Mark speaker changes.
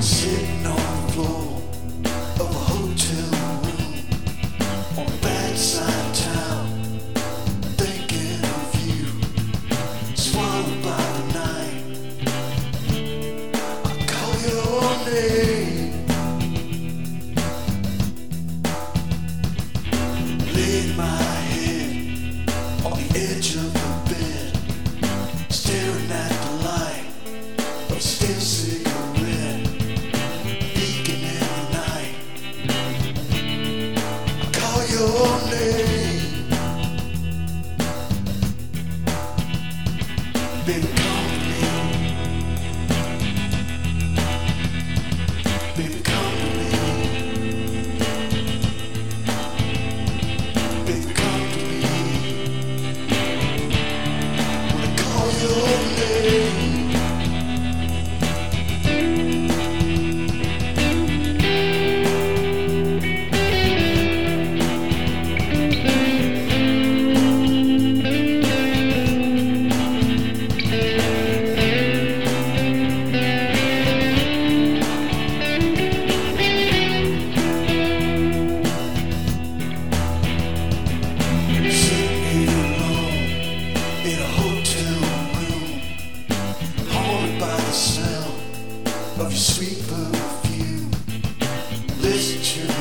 Speaker 1: Sitting on the floor of a hotel room on a bad side town, thinking of you, swallowed by the night. I call your name, laid my head on the edge of the bed, staring at the light of a stale cigarette. Your name, baby, come to me, baby, come to me, baby, come to me, when I call your name. Of your sweet perfume, listen to